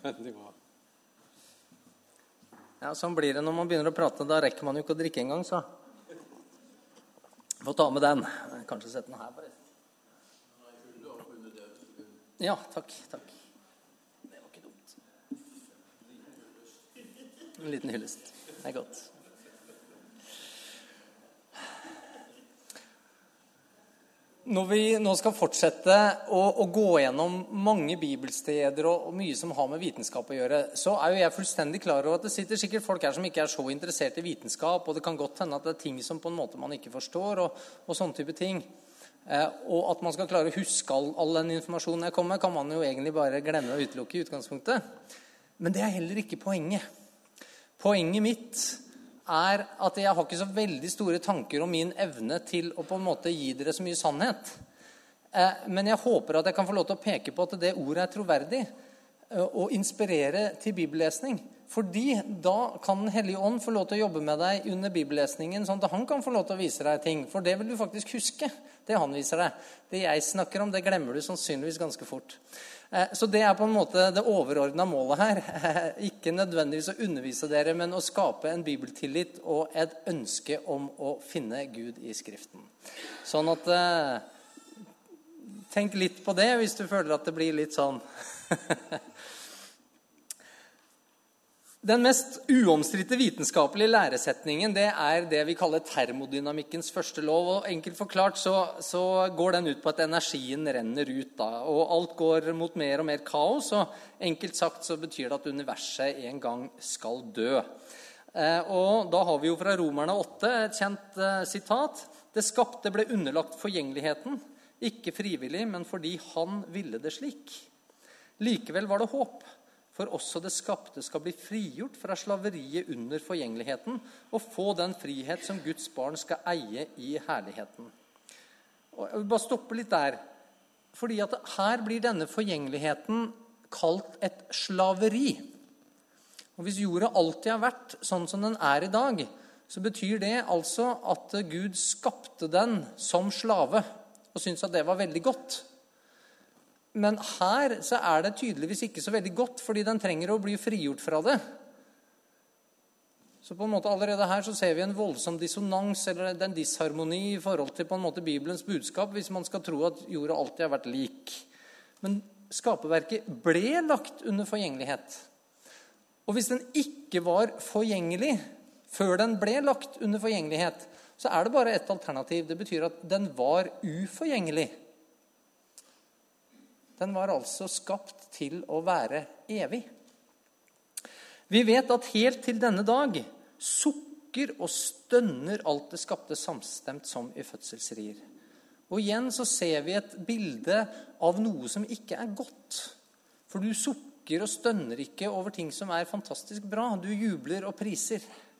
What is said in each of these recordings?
Ja, sånn blir det når man begynner å prate. Da rekker man jo ikke å drikke en gang, så. Få ta med den. Kanskje sette den her, forresten. Ja, takk. Det var ikke dumt. En liten hyllest. Det er godt. Når vi nå skal fortsette å gå gjennom mange bibelsteder og mye som har med vitenskap å gjøre, så er jo jeg fullstendig klar over at det sitter sikkert folk her som ikke er så interessert i vitenskap, og det kan godt hende at det er ting som på en måte man ikke forstår, og sånne type ting. Og at man skal klare å huske all den informasjonen jeg kommer med, kan man jo egentlig bare glemme og utelukke i utgangspunktet. Men det er heller ikke poenget. Poenget mitt er at jeg har ikke så veldig store tanker om min evne til å på en måte gi dere så mye sannhet. Men jeg håper at jeg kan få lov til å peke på at det ordet er troverdig og inspirere til bibellesning. Fordi da kan Den Hellige Ånd få lov til å jobbe med deg under bibellesningen, sånn at han kan få lov til å vise deg ting. For det vil du faktisk huske, det han viser deg. Det jeg snakker om, det glemmer du sannsynligvis ganske fort. Så det er på en måte det overordnede målet her. Ikke nødvendigvis å undervise dere, men å skape en bibeltillit og et ønske om å finne Gud i Skriften. Sånn at tenk litt på det hvis du føler at det blir litt sånn. Den mest uomstridte vitenskapelige læresetningen, det er det vi kaller termodynamikkens første lov. Og enkelt forklart så går den ut på at energien renner ut da, og alt går mot mer og mer kaos, og enkelt sagt så betyr det at universet en gang skal dø. Og da har vi jo fra Romerne 8 et kjent sitat. Det skapte ble underlagt forgjengeligheten, ikke frivillig, men fordi han ville det slik. Likevel var det håp. For også det skapte skal bli frigjort fra slaveriet under forgjengeligheten og få den frihet som Guds barn skal eie i herligheten. Og jeg vil bare stoppe litt der, fordi at her blir denne forgjengeligheten kalt et slaveri. Og hvis jorda alltid har vært sånn som den er i dag, så betyr det altså at Gud skapte den som slave og syntes at det var veldig godt. Men her så er det tydeligvis ikke så veldig godt, fordi den trenger å bli frigjort fra det. Så på en måte allerede her så ser vi en voldsom dissonans, eller en disharmoni i forhold til på en måte Bibelens budskap, hvis man skal tro at jorda alltid har vært lik. Men skaperverket ble lagt under forgjengelighet. Og hvis den ikke var forgjengelig før den ble lagt under forgjengelighet, så er det bare et alternativ. Det betyr at den var uforgjengelig. Den var altså skapt til å være evig. Vi vet at helt til denne dag sukker og stønner alt det skapte samstemt som i fødselsrier. Og igjen så ser vi et bilde av noe som ikke er godt. For du sukker og stønner ikke over ting som er fantastisk bra. Du jubler og priser.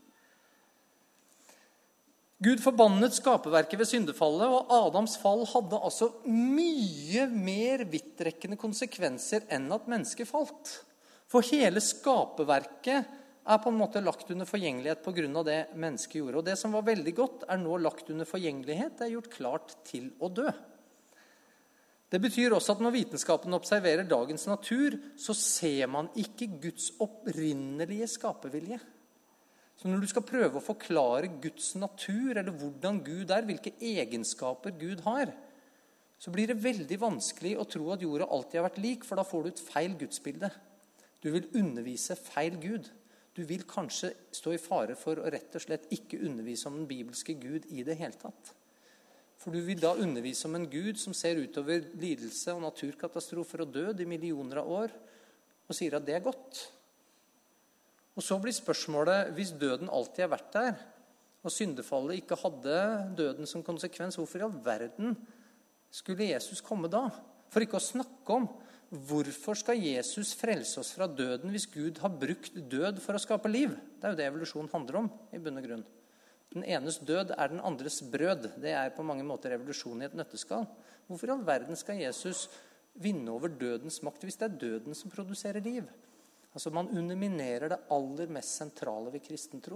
Gud forbannet skaperverket ved syndefallet, og Adams fall hadde altså mye mer vidtrekkende konsekvenser enn at mennesket falt. For hele skaperverket er på en måte lagt under forgjengelighet på grunn av det mennesket gjorde. Og det som var veldig godt er nå lagt under forgjengelighet, det er gjort klart til å dø. Det betyr også at når vitenskapen observerer dagens natur, så ser man ikke Guds opprinnelige skapervilje. Så når du skal prøve å forklare Guds natur, eller hvordan Gud er, hvilke egenskaper Gud har, så blir det veldig vanskelig å tro at jorda alltid har vært lik, for da får du et feil gudsbilde. Du vil undervise feil Gud. Du vil kanskje stå i fare for å rett og slett ikke undervise om den bibelske Gud i det hele tatt. For du vil da undervise om en Gud som ser utover lidelse og naturkatastrofer og død i millioner av år, og sier at det er godt. Og så blir spørsmålet, hvis døden alltid har vært der, og syndefallet ikke hadde døden som konsekvens, hvorfor i all verden skulle Jesus komme da? For ikke å snakke om, hvorfor skal Jesus frelse oss fra døden hvis Gud har brukt død for å skape liv? Det er jo det evolusjon handler om, i bunn og grunn. Den enes død er den andres brød. Det er på mange måter revolusjon i et nøtteskall. Hvorfor i all verden skal Jesus vinne over dødens makt hvis det er døden som produserer liv? Altså man underminerer det aller mest sentrale ved kristentro.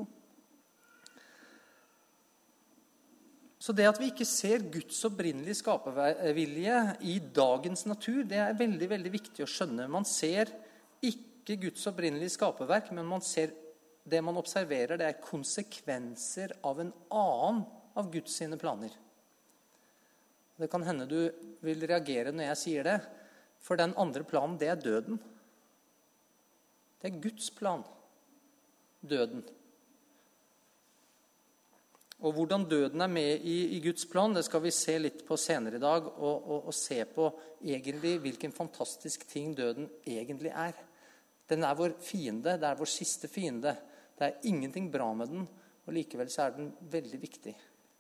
Så det at vi ikke ser Guds opprinnelige skapervilje i dagens natur, det er veldig, veldig viktig å skjønne. Man ser ikke ikke Guds opprinnelige skaperverk, men det man observerer, det er konsekvenser av en annen av Guds sine planer. Det kan hende du vil reagere når jeg sier det, for den andre planen, det er døden. Det er Guds plan, døden. Og hvordan døden er med i Guds plan, det skal vi se litt på senere i dag, og se på egentlig hvilken fantastisk ting døden egentlig er. Den er vår fiende, det er vår siste fiende. Det er ingenting bra med den, og likevel så er den veldig viktig.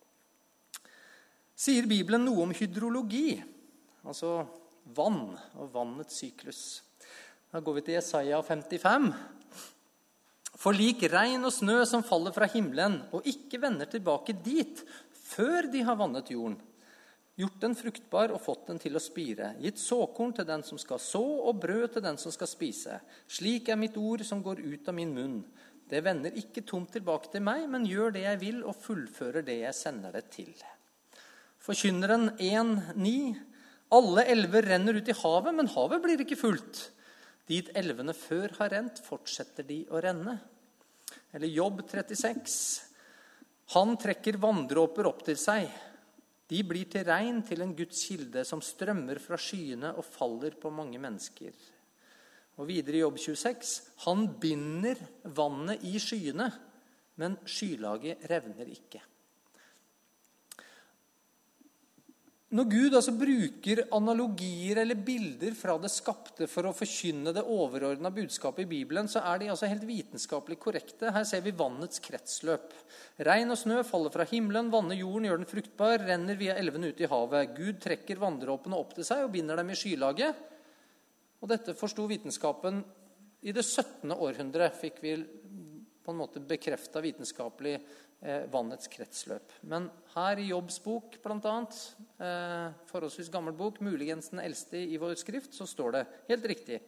Sier Bibelen noe om hydrologi, altså vann og vannets syklus? Da går vi til Jesaja 55. For lik regn og snø som faller fra himmelen, og ikke vender tilbake dit, før de har vannet jorden, gjort den fruktbar og fått den til å spire, gitt såkorn til den som skal så, og brød til den som skal spise. Slik er mitt ord som går ut av min munn. Det vender ikke tomt tilbake til meg, men gjør det jeg vil, og fullfører det jeg sender det til. Forkynneren 1:9. Alle elver renner ut i havet, men havet blir ikke fullt. Dit elvene før har rent, fortsetter de å renne. Eller Jobb 36. Han trekker vanndråper opp til seg. De blir til regn til en Guds kilde som strømmer fra skyene og faller på mange mennesker. Og videre i Jobb 26. Han binder vannet i skyene, men skylaget revner ikke. Når Gud altså bruker analogier eller bilder fra det skapte for å forkynne det overordnede budskapet i Bibelen, så er de altså helt vitenskapelig korrekte. Her ser vi vannets kretsløp. Regn og snø faller fra himmelen, vanner jorden, gjør den fruktbar, renner via elven ut i havet. Gud trekker vanndråpene opp til seg og binder dem i skylaget. Og dette forstod vitenskapen i det 17. århundre, fikk vi på en måte bekreftet vitenskapelig vannets kretsløp. Men her i Jobbs bok, blant annet, forholdsvis gammel bok, muligens den eldste i vår skrift, så står det helt riktig.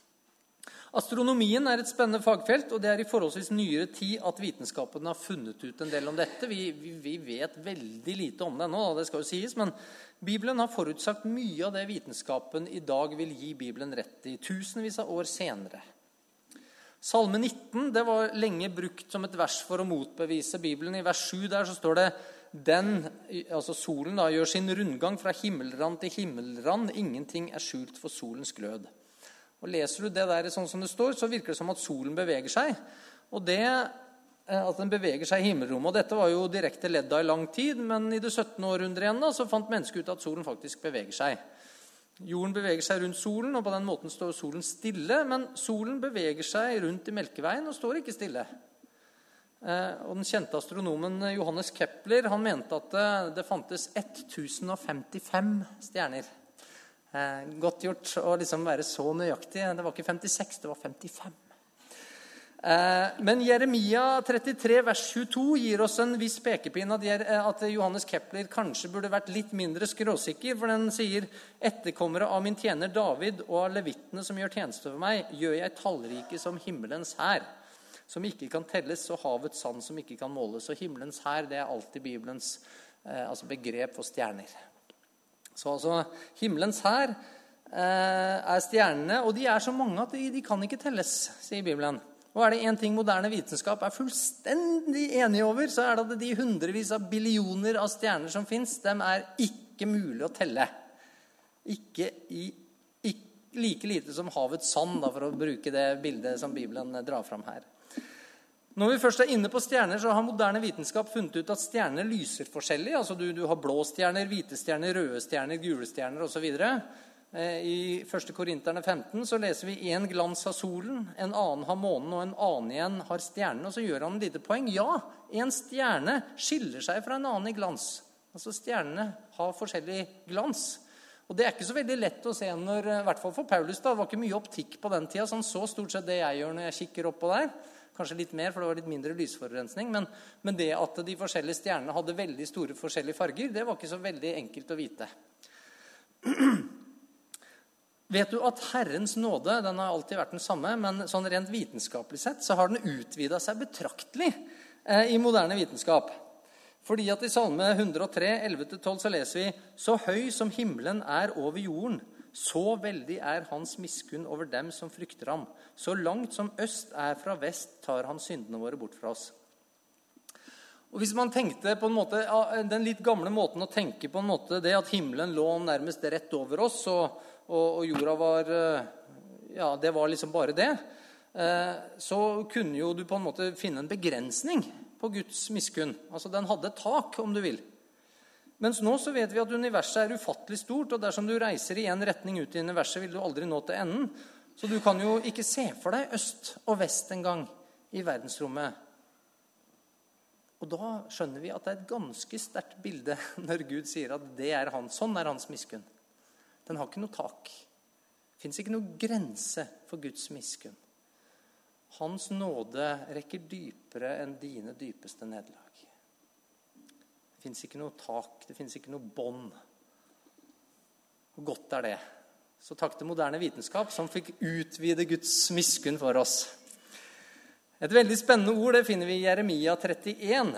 Astronomien er et spennende fagfelt, og det er i forholdsvis nyere tid at vitenskapen har funnet ut en del om dette. Vi vet veldig lite om det nå, det skal jo sies, men Bibelen har forutsagt mye av det vitenskapen i dag vil gi Bibelen rett i, tusenvis av år senere. Salme 19, det var lenge brukt som et vers for å motbevise Bibelen. I vers 7 der så står det, altså solen da, gjør sin rundgang fra himmelrand til himmelrand. Ingenting er skjult for solens glød. Og leser du det der sånn som det står, så virker det som at solen beveger seg. Og det, at den beveger seg i himmelrommet, og dette var jo direkte ledda i lang tid, men i det 17. århundre igjen da, så fant mennesket ut at solen faktisk beveger seg. Jorden beveger seg rundt solen, og på den måten står solen stille, men solen beveger seg rundt i Melkeveien og står ikke stille. Og den kjente astronomen Johannes Kepler, han mente at det fantes 1055 stjerner. Godt gjort å liksom være så nøyaktig. Det var ikke 56, det var 55. Men Jeremia 33, vers 22 gir oss en viss pekepinn at Johannes Kepler kanskje burde vært litt mindre skråsikker, for den sier, etterkommere av min tjener David og av levittene som gjør tjeneste for meg, gjør jeg tallrike som himmelens hær, som ikke kan telles, og havets sand som ikke kan måles. Og himmelens hær, det er alltid Bibelens begrep for stjerner. Så altså, himmelens hær er stjernene, og de er så mange at de kan ikke telles, sier Bibelen. Og er det en ting moderne vitenskap er fullstendig enige over, så er det at de hundrevis av billioner av stjerner som finnes, dem er ikke mulig å telle. Ikke like lite som havets sand, da, for å bruke det bildet som Bibelen drar fram her. Når vi først er inne på stjerner, så har moderne vitenskap funnet ut at stjerner lyser forskjellig. Altså du har blå stjerner, hvite stjerner, røde stjerner, gule stjerner og så videre. I 1. Korinterne 15 så leser vi en glans av solen, en annen har månen og en annen igjen har stjernen, og så gjør han et lite poeng. Ja, en stjerne skiller seg fra en annen i glans. Altså stjernene har forskjellig glans. Og det er ikke så veldig lett å se når, i hvert fall for Paulus da, det var ikke mye optikk på den tida, så han så stort sett det jeg gjør når jeg kikker opp på der. Kanskje litt mer, for det var litt mindre lysforurensning, men det at de forskjellige stjernene hadde veldig store forskjellige farger, det var ikke så veldig enkelt å vite. Vet du at Herrens nåde, den har alltid vært den samme, men sånn rent vitenskapelig sett, så har den utvidet seg betraktelig i moderne vitenskap. Fordi at i Salme 103, 11-12, så leser vi, så høy som himmelen er over jorden, Så veldig hans miskunn over dem som frykter ham. Så langt som øst fra vest, tar han syndene våre bort fra oss. Og hvis man tenkte på en måte, den litt gamle måten å tenke på en måte, det at himmelen lå nærmest rett over oss, og jorda var, det var liksom bare det, så kunne jo du på en måte finne en begrensning på Guds miskunn. Altså den hadde et tak, om du vil. Mens nå så vet vi at universet ufattelig stort, og dersom du reiser i en retning ut i universet, vil du aldri nå til enden. Så du kan jo ikke se for deg øst og vest en gang i verdensrommet. Og da skjønner vi at det et ganske sterkt bilde når Gud sier at det hans, sånn hans miskunn. Den har ikke noe tak. Det finnes ikke noe grense for Guds miskunn. Hans nåde rekker dypere enn dine dypeste nederlag. Det finnes ikke noe tak, det finnes ikke noe bånd. Og godt det. Så takk til moderne vitenskap som fikk utvide Guds miskunn for oss. Et veldig spennende ord, det finner vi i Jeremia 31.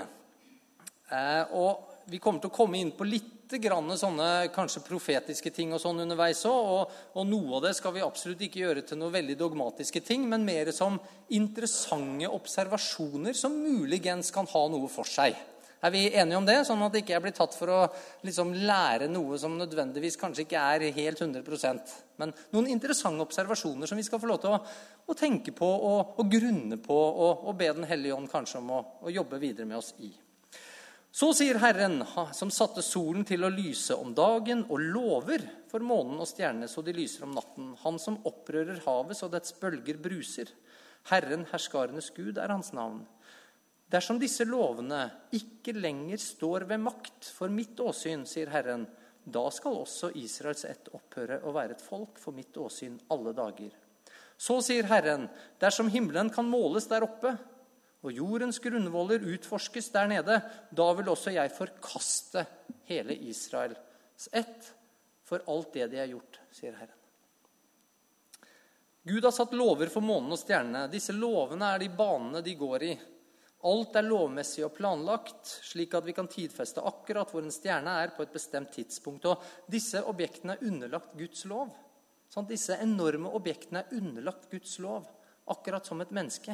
Og vi kommer til å komme inn på litt grann sånne kanskje profetiske ting og sånn underveis også, og noe av det skal vi absolutt ikke gjøre til noe veldig dogmatiske ting, men mer som interessante observasjoner som muligens kan ha noe for seg. Vi enige om det, sånn at ikke jeg blir tatt for å liksom lære noe som nødvendigvis kanskje ikke helt 100%, men noen interessante observasjoner som vi skal få lov til å tenke på og grunne på og be den hellige ånd kanskje om å jobbe videre med oss i. Så sier Herren, som satte solen til å lyse om dagen og lover for månen og stjernene så de lyser om natten, han som opprører havet så dets bølger bruser. Herren, herskarenes Gud, hans navn. Dersom disse lovene ikke lenger står ved makt for mitt åsyn, sier Herren, da skal også Israels ett opphøre å være et folk for mitt åsyn alle dager. Så sier Herren, dersom himmelen kan måles der oppe, og jordens grunnvoller utforskes der nede, da vil også jeg forkaste hele Israels ett for alt det de har gjort, sier Herren. Gud har satt lover for månen og stjernene. Disse lovene de banene de går i. Alt lovmessig og planlagt, slik at vi kan tidfeste akkurat hvor en stjerne på et bestemt tidspunkt. Og disse objektene underlagt Guds lov. Sånn, disse enorme objektene underlagt Guds lov, akkurat som et menneske.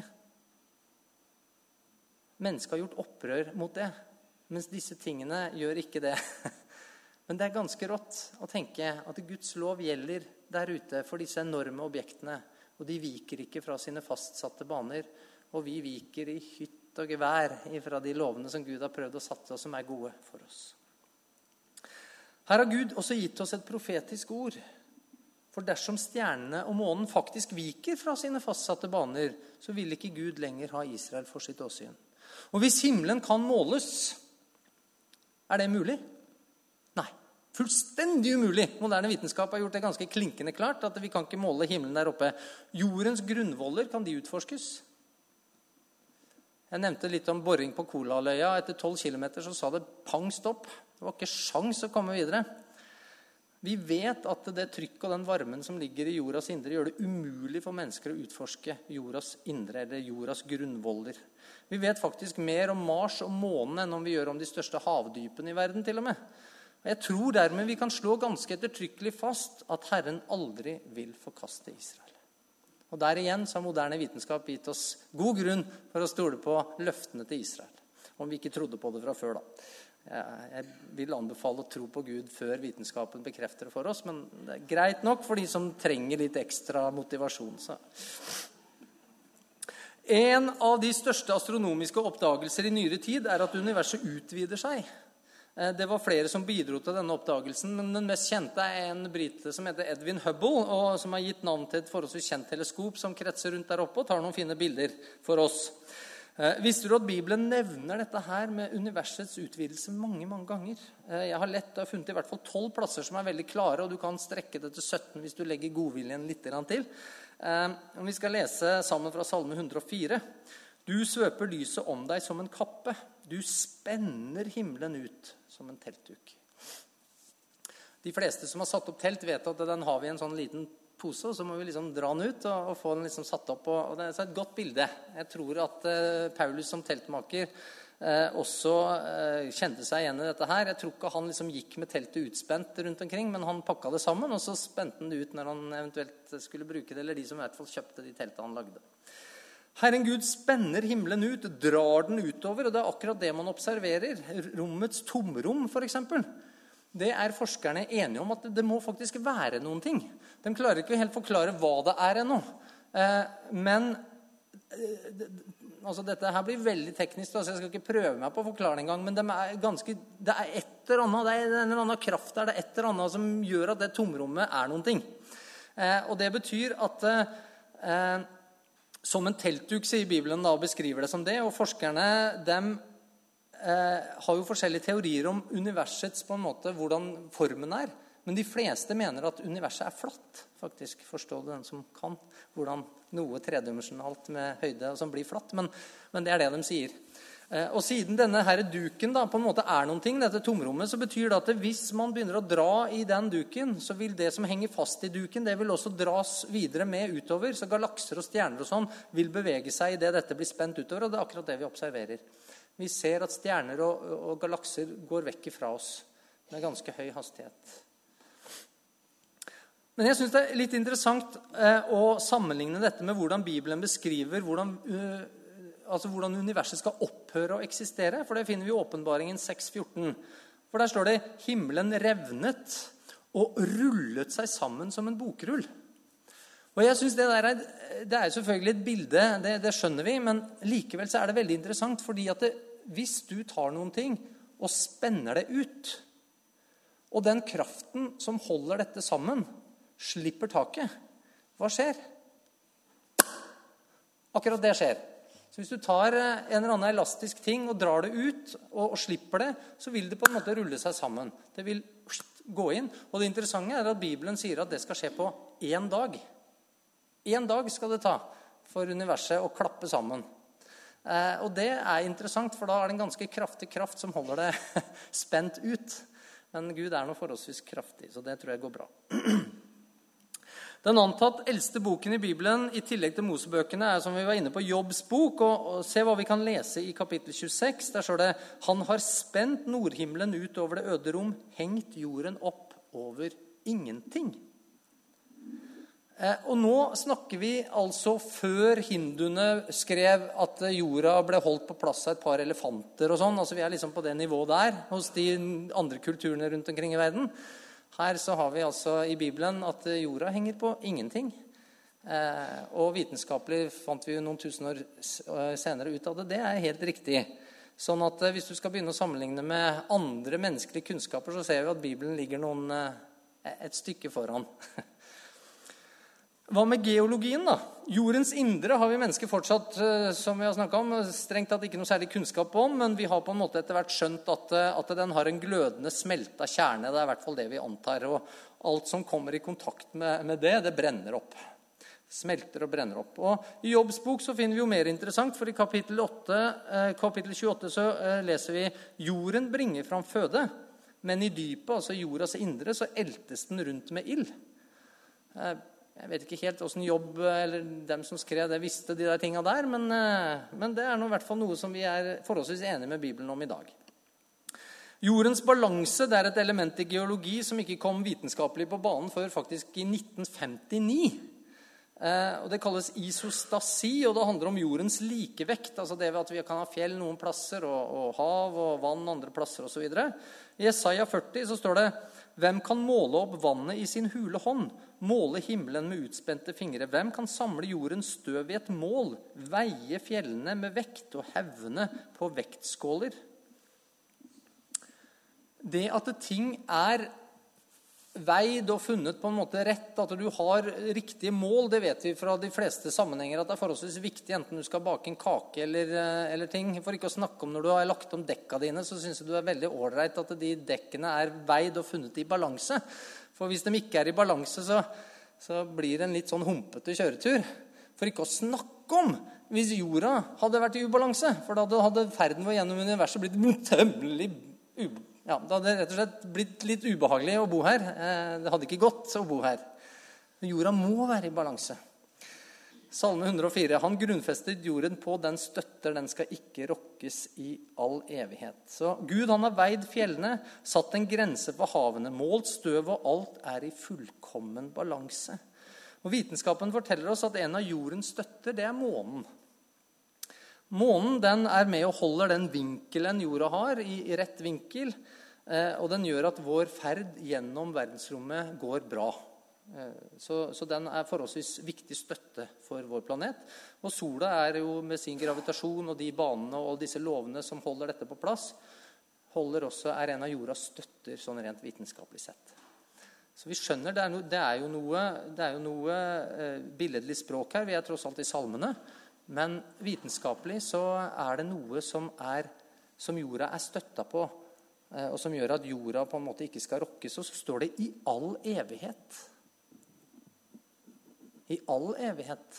Mennesket har gjort opprør mot det, mens disse tingene gjør ikke det. Men det ganske rått å tenke at Guds lov gjelder der ute for disse enorme objektene, og de viker ikke fra sine fastsatte baner, og vi viker i hytt og gevær fra de lovene som Gud har prøvd å satse, og som gode for oss. Her har Gud også gitt oss et profetisk ord. For dersom stjernene og månen faktisk viker fra sine fastsatte baner, så vil ikke Gud lenger ha Israel for sitt åsyn. Og hvis himmelen kan måles, det mulig? Nei, fullstendig umulig. Moderne vitenskap har gjort det ganske klinkende klart at vi kan ikke måle himmelen der oppe. Jordens grunnvoller, kan de utforskes? Jeg nevnte litt om boring på Kolaløya. Etter 12 kilometer så sa det pang stopp. Det var ikke sjans å komme videre. Vi vet at det trykk og den varmen som ligger i jordas indre gjør det umulig for mennesker å utforske jordas indre eller jordas grunnvoller. Vi vet faktisk mer om Mars og månen enn om vi gjør om de største havdypene i verden til og med. Og jeg tror dermed vi kan slå ganske ettertrykkelig fast at Herren aldri vil forkaste Israel. Og der igjen så har moderne vitenskap gitt oss god grunn for å stole på løftene til Israel. Om vi ikke trodde på det fra før da. Jeg vil anbefale å tro på Gud før vitenskapen bekrefter det for oss, men det greit nok for de som trenger litt ekstra motivasjon. Så. En av de største astronomiske oppdagelser i nyere tid at universet utvider seg. Det var flere som bidro til denne oppdagelsen, men den mest kjente en brite som heter Edwin Hubble, og som har gitt navn til et forholdsvis kjent teleskop som kretser rundt der oppe og tar noen fine bilder for oss. Visste du at Bibelen nevner dette her med universets utvidelse mange, mange ganger? Jeg har lett og funnet i hvert fall 12 plasser som veldig klare, og du kan strekke det til 17 hvis du legger godviljen litt til. Vi skal lese sammen fra Salme 104. Du svøper lyset om deg som en kappe. Du spenner himmelen ut som en teltduk. De fleste som har satt opp telt vet at den har vi en sånn liten pose, og så må vi liksom dra den ut og få den liksom satt opp. Og det et godt bilde. Jeg tror at Paulus som teltmaker også kjente seg igjen i dette her. Jeg tror ikke han liksom gikk med teltet utspent rundt omkring, men han pakket det sammen, og så spente han det ut når han eventuelt skulle bruke det, eller de som i hvert fall kjøpte de teltene han lagde. Herren Gud spenner himmelen ut, drar den utover, og det er akkurat det man observerer. Rommets tomrom, for eksempel. Det er forskerne enige om at det må faktisk være noen ting. De klarer ikke helt forklare hva det er ennå. Men altså dette her blir veldig teknisk, så jeg skal ikke prøve meg på å forklare det en gang, men det er et eller annet, det er en eller annen kraft der, det er et eller annet som gjør at det tomrommet er noen ting. Og det betyr at som en teltduk, sier Bibelen da, og beskriver det som det, og forskerne, dem har jo forskjellige teorier om universets på en måte, hvordan formen er. Men de fleste mener at universet er flatt, faktisk. Forstår du den som kan? Hvordan noe tredimensjonalt med høyde som blir flatt. Men det er det de sier. Og siden denne her duken da, på en måte er noen ting, dette tomrommet, så betyr det at hvis man begynner å dra i den duken, så vil det som henger fast i duken, det vil også dras videre med utover. Så galakser og stjerner og sånn vil bevege seg i det dette blir spent utover, og det er akkurat det vi observerer. Vi ser at stjerner og galakser går vekk fra oss med ganske høy hastighet. Men jeg synes det er litt interessant å sammenligne dette med hvordan Bibelen beskriver hvordan universet skal opphøre å eksistere. For det finner vi i Åpenbaringen 6,14. For der står det, himmelen revnet og rullet seg sammen som en bokrull. Og jeg synes det er selvfølgelig et bilde, det skjønner vi, men likevel så er det veldig interessant, fordi at hvis du tar noen ting og spenner det ut, og den kraften som holder dette sammen, slipper taket. Hva skjer? Akkurat det skjer. Så hvis du tar en eller annen elastisk ting og drar det ut og slipper det, så vil det på en måte rulle seg sammen. Det vil gå inn. Og det interessante er at Bibelen sier at det skal skje på 1 dag. 1 dag skal det ta for universet å klappe sammen. Og det er interessant, for da er det en ganske kraftig kraft som holder det spent ut. Men Gud er noe forholdsvis kraftig, så det tror jeg går bra. Den antatt eldste boken i Bibelen, i tillegg til Mosebøkene, er som vi var inne på Jobbs bok, og se hva vi kan lese i kapittel 26. Der står det, han har spent nordhimmelen ut over det øde rom, hengt jorden opp over ingenting. Og nå snakker vi altså før hinduene skrev at jorda ble holdt på plass av et par elefanter og sånn. Altså vi er liksom på det nivået der, hos de andre kulturene rundt omkring i verden. Her så har vi altså i Bibelen at jorda henger på ingenting. Og vitenskapelig fant vi jo noen tusen år senere ut av det. Det er helt riktig. Sånn at hvis du skal begynne å sammenligne med andre menneskelige kunnskaper, så ser vi at Bibelen ligger et stykke foran. Hva med geologien da? Jordens indre har vi mennesker fortsatt, som vi har snakket om, strengt tatt ikke noe særlig kunnskap om, men vi har på en måte etter hvert skjønt at den har en glødende smelta kjerne. Det er i hvert fall det vi antar, og alt som kommer i kontakt med det brenner opp. Smelter og brenner opp. Og i Jobbs bok så finner vi jo mer interessant, for i kapittel 28 så leser vi jorden bringer fram føde, men i dypet, altså jordas indre, så eltes den rundt med ild. Jeg vet ikke helt hvordan Jobb, eller dem som skrev det, visste de der tingene der, men det er i hvert fall noe som vi er forholdsvis enige med Bibelen om i dag. Jordens balanse, det er et element i geologi som ikke kom vitenskapelig på banen før faktisk i 1959. Og det kalles isostasi, og det handler om jordens likevekt, altså det ved at vi kan ha fjell noen plasser, og hav og vann andre plasser og så videre. I Jesaja 40 så står det, hvem kan måle opp vannet i sin hule hånd, måle himmelen med utspente fingre? Hvem kan samle jordens støv i et mål, veie fjellene med vekt og hevne på vektskåler? Det at ting er veid og funnet på en måte rett, at du har riktige mål, det vet vi fra de fleste sammenhenger at det er forholdsvis viktig, enten du skal bake en kake eller ting. For ikke å snakke om når du har lagt om dekka dine, så synes jeg du er veldig ordentlig at de dekkene er veid og funnet i balanse. For hvis de ikke er i balanse, så blir det en litt sånn humpete kjøretur. For ikke å snakke om hvis jorda hadde vært i ubalanse, for da hadde ferden vår gjennom universet blitt tømmelig ja, det hadde rett og slett blitt litt ubehagelig å bo her. Det hadde ikke gått å bo her. Jorda må være i balanse. Salme 104. Han grunnfestet jorden på, den støtter, den skal ikke rokkes i all evighet. Så Gud, han har veid fjellene, satt en grense for havene, målt støv, og alt er i fullkommen balanse. Og vitenskapen forteller oss at en av jordens støtter, det er månen. Månen, den er med og holder den vinkelen jorda har i rett vinkel, og den gjør at vår ferd gjennom verdensrommet går bra. Så den er forholdsvis viktig støtte for vår planet. Og sola er jo med sin gravitasjon og de banene og disse lovene som holder dette på plass, er en av jordas støtter sånn rent vitenskapelig sett. Så vi skjønner, det er jo noe billedlig språk her, vi er tross alt i salmene, men vitenskapelig så er det noe som jorda er støtta på, og som gjør at jorda på en måte ikke skal rokkes, og så står det i all evighet. I all evighet.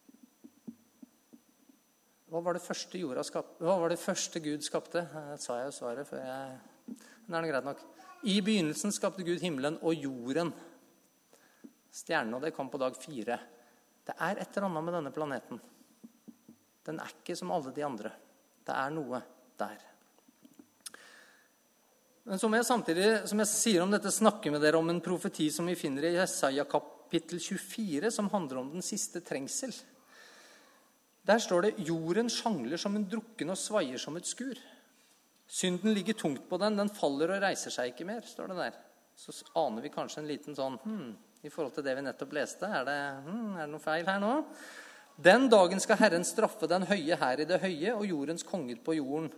Hva var det første Gud skapte? Det sa jeg jo svaret før men det greit nok. I begynnelsen skapte Gud himmelen og jorden. Stjernen, og det kom på dag 4. Det er et eller annet med denne planeten. Den er ikke som alle de andre. Det er noe der. Men som jeg samtidig, som jeg sier om dette, snakker med dere om en profeti som vi finner i Jesaja kapittel 24, som handler om den siste trengsel. Der står det, jorden sjangler som en drukken og svaier som et skur. Synden ligger tungt på den faller og reiser seg ikke mer, står det der. Så aner vi kanskje en liten sånn, i forhold til det vi nettopp leste, er det noe feil her nå? Den dagen skal Herren straffe den høye her i det høye, og jordens konger på jorden.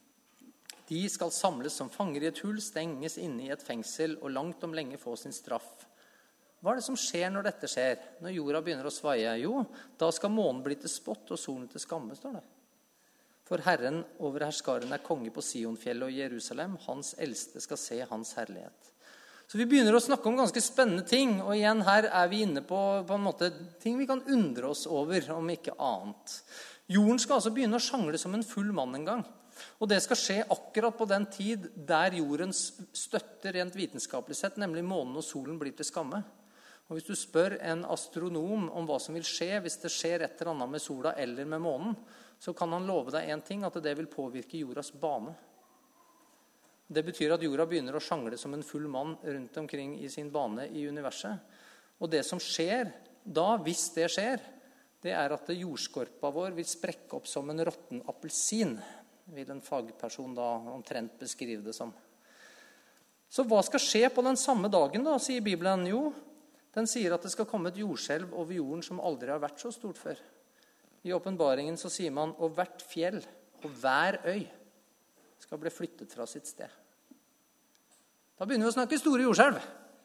De skal samles som fanger i et hull, stenges inne i et fengsel, og langt om lenge få sin straff. Hva er det som skjer når dette skjer? Når jorda begynner å svaie? Jo, da skal månen bli til spott og solen til skamme, står det. For Herren over herskaren er konge på Sionfjellet og Jerusalem. Hans eldste skal se hans herlighet. Så vi begynner å snakke om ganske spennende ting, og igjen her er vi inne på en måte ting vi kan undre oss over, om ikke annet. Jorden skal altså begynne å sjangle som en full mann en gang. Og det skal skje akkurat på den tid der jordens støtter rent vitenskapelig sett, nemlig månen og solen, blir til skamme. Og hvis du spør en astronom om hva som vil skje hvis det skjer et eller annet med sola eller med månen, så kan han love deg en ting, at det vil påvirke jordas bane. Det betyr at jorda begynner å sjangle som en full mann rundt omkring i sin bane i universet. Og det som skjer da, hvis det skjer, det er at jordskorpa vår vil sprekke opp som en råtten appelsin, vil en fagperson da omtrent beskrive det som. Så hva skal skje på den samme dagen da, sier Bibelen? Jo, den sier at det skal komme et jordskjelv over jorden som aldri har vært så stort før. I åpenbaringen så sier man, og hvert fjell og hver øy skal bli flyttet fra sitt sted. Da begynner vi å snakke store jordskjelv.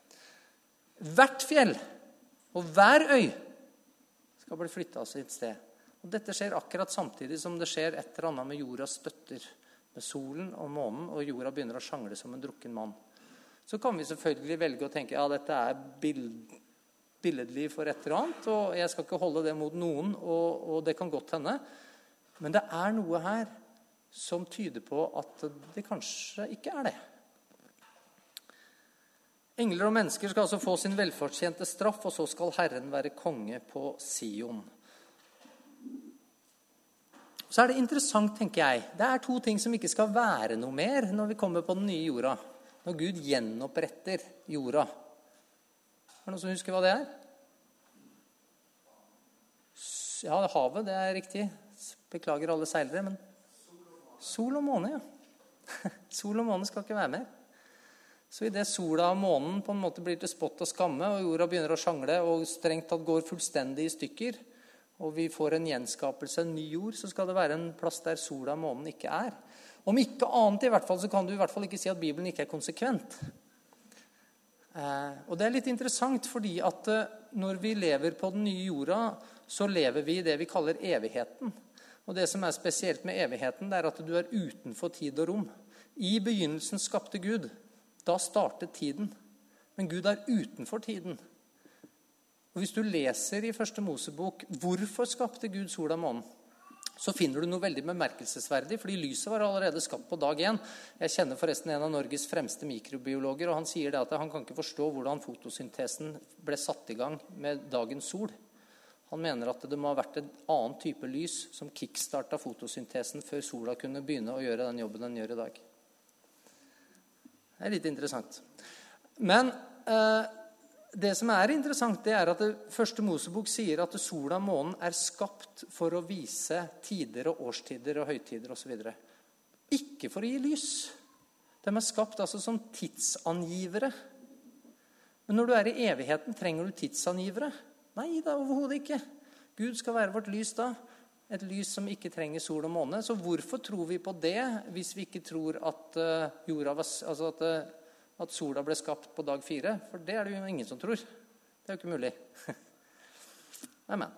Hvert fjell og hver øy skal bli flyttet av sitt sted. Og dette skjer akkurat samtidig som det skjer et eller annet med jordas støtter, med solen og månen, og jorda begynner å sjangle som en drukken mann. Så kan vi selvfølgelig velge å tenke, ja, dette er billedlig for et eller annet, og jeg skal ikke holde det mot noen, og det kan godt hende. Men det er noe her som tyder på at det kanskje ikke er det. Engler og mennesker skal altså få sin velfortjente straff, og så skal Herren være konge på Sion. Så er det interessant, tenker jeg. Det er 2 ting som ikke skal være noe mer når vi kommer på den nye jorda. Når Gud gjenoppretter jorda. Er det noen som husker hva det er? Ja, havet, det er riktig. Beklager alle seilere, men sol og måne, ja. Sol og måne skal ikke være mer. Så i det sola og månen på en måte blir til spott og skamme, og jorda begynner å sjangle, og strengt tatt går fullstendig i stykker, og vi får en gjenskapelse, en ny jord, så skal det være en plass der sola og månen ikke er. Om ikke annet i hvert fall, så kan du i hvert fall ikke si at Bibelen ikke er konsekvent. Og det er litt interessant, fordi at når vi lever på den nye jorda, så lever vi i det vi kaller evigheten. Og det som er spesielt med evigheten, det er at du er utenfor tid og rom. I begynnelsen skapte Gud, da startet tiden. Men Gud er utenfor tiden. Og hvis du leser i første Mosebok, hvorfor skapte Gud sola og månen? Så finner du noe veldig bemerkelsesverdig, fordi lyset var allerede skapt på dag 1. Jeg kjenner forresten en av Norges fremste mikrobiologer, og han sier det at han kan ikke forstå hvordan fotosyntesen ble satt i gang med dagens sol. Han mener at det må ha vært en annen type lys som kickstartet fotosyntesen før sola kunne begynne å gjøre den jobben den gjør i dag. Det er litt interessant. Men det som er interessant, det er at det første Mosebok sier at sola og månen er skapt for å vise tider og årstider og høytider og så videre. Ikke for å gi lys. De er skapt altså som tidsangivere. Men når du er i evigheten, trenger du tidsangivere? Nei, det er overhodet ikke. Gud skal være vårt lys da. Et lys som ikke trenger sol og måne. Så hvorfor tror vi på det hvis vi ikke tror at jorda var, altså at sola ble skapt på dag 4? For det er det jo ingen som tror. Det er jo ikke mulig. Amen.